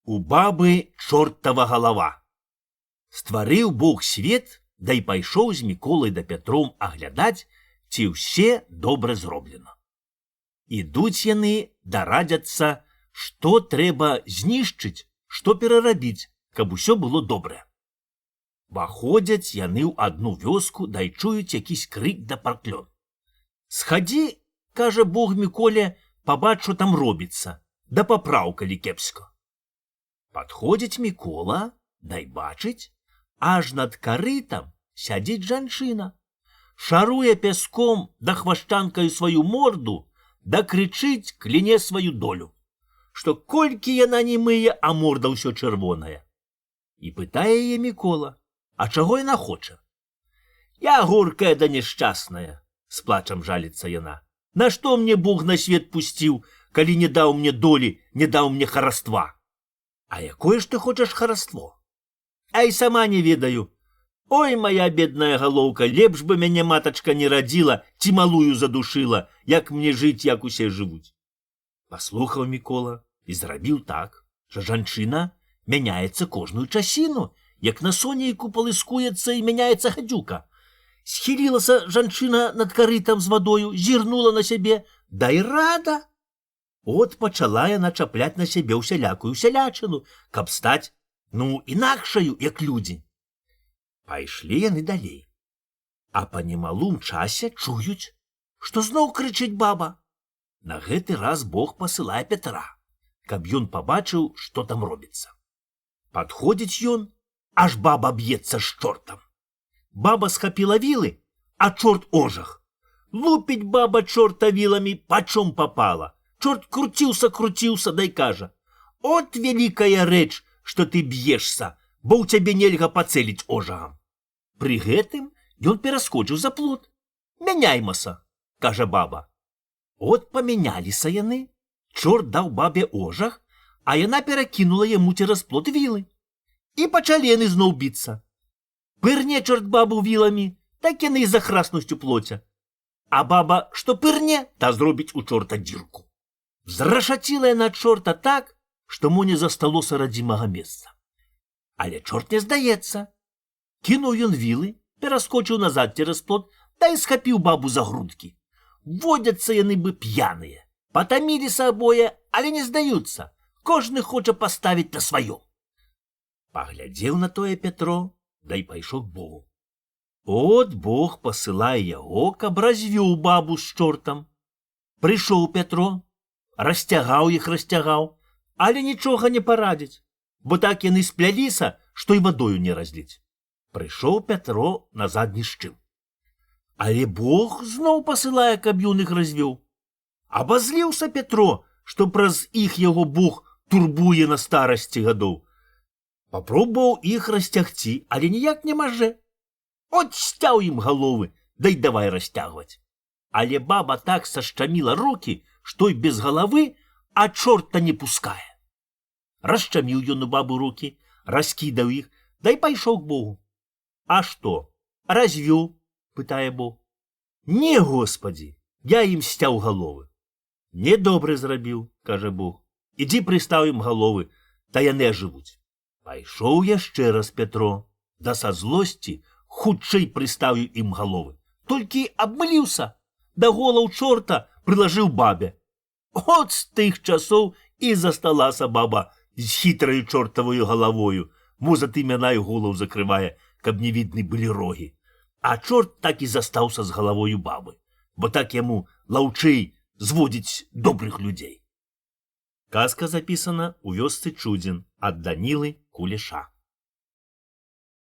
У бабы чортова галава. Стварыў Бог свет, да і пайшоў з Міколай да Пятром аглядаць, ці ўсе добра зроблена. Ідуць яны, дарадзяцца, што трэба знішчыць, што перарабіць, каб усё было добрае. Ваходзяць яны ў адну вёску, да й чуюць якісь крык да парклён. «Схадзі, — кажа Бог Міколе, — пабач, што там робіцца, да папраў, калі кепска». Падходзіць Мікола, дай бачыць, аж над карытам сядзіць жанчына, шаруе пяском да хвашчанкаю сваю морду, да крычыць, кляне сваю долю, што колькі яна не мые, а морда ўсё чырвоная. І пытае яе Мікола, а чаго яна хоча? «Я горкая да няшчасная, — з плачам жаліцца яна. — Нашто мне Бог на свет пусціў, калі не даў мне долі, не даў мне хараства? А якое ж ты хочаш хараство? Ай, сама не ведаю. Ой, моя бедная галоўка, лепш бы мяне матачка не радзіла, ці малую задушыла, як мне жыць, як усе жывуць». Паслухаў Мікола і зрабіў так, що жанчына мяняецца кожную часіну, як на сонейку палыскуецца і мяняецца гадзюка. Схілілася жанчына над карытам з вадою, зірнула на сябе, да і рада. От пачала яна чапляць на сябе ўсялякую сялячыну, каб стаць, інакшаю, як людзі. Пайшлі яны далей. А па немалым часе чуюць, што зноў крычыць баба. На гэты раз Бог пасылае Пятра, каб ён пабачыў, што там робіцца. Падходзіць ён, аж баба б'ецца з чортам. Баба схапіла вілы, а чорт ожах. Лупіць баба чорта віламі, пачом папала. Чорт круціўся, дай кажа: «От вялікая рэч, што ты б'ешся, бо ў цябе нельга пацэліць ожагам». Пры гэтым ён пераскочыў за плот. «Мяняймася, — кажа баба». От памяняліся яны, чорт даў бабе ожаг, а яна перакінула яму цераз плот вілы. І пачалі яны зноў біцца. Пырне чорт бабу віламі, так яны і захраснуць у плоце. А баба, што пырне, та зробіць у чорта дзірку. Зрашаціла яна чорта так, што мо не засталося радзімага месца. Але чорт не здаецца. Кінуў ён вілы, пераскочыў назад цераз плот, та і схапіў бабу за грудкі. Водзяцца яны бы п'яныя. Патаміліся абое, але не здаюцца. Кожны хоча паставіць на сваё. Паглядзеў на тое Пятро, да і пайшоў к Богу. От Бог пасылае яго, каб развёў бабу з чортам. Прыйшоў Пятро, расцягаў, але нічога не парадзіць, бо так яны спляліся, што і вадою не разліць. Прыйшоў Пятро назад ні з чым. Але Бог зноў пасылае, каб ён іх развёў. Абазліўся Пятро, што праз іх яго Бог турбуе на старасці гадоў. Папробаваў іх расцягці, але ніяк не маже. От сцяў ім галовы, да й давай расцягваць. Але баба так сашчаміла рукі, што й без галавы, а чорта не пускае. Расчаміў ён у бабу рукі, раскідаў іх, да й пайшоў к Богу. «А што, развёў?» — пытае Бог. «Не, Господі, я ім сцяў галовы». «Недобры зрабіў, — кажа Бог, — ідзі прыстаў ім галовы, та яны ажывуць». Пайшоў яшчэ раз Пятро, да са злосці хутчэй прыставіў ім галовы. Толькі абмыліўся, да голаў чорта прылажыў бабе. От з тых часоў і засталася баба з хітраю чортавою галавою, мо затым яна і голаў закрывае, каб не відны былі рогі. А чорт так і застаўся з галавою бабы, бо так яму лаўчэй зводзіць добрых людзей. Казка запісана ў вёсцы Чудзін ад Данілы Кулеша.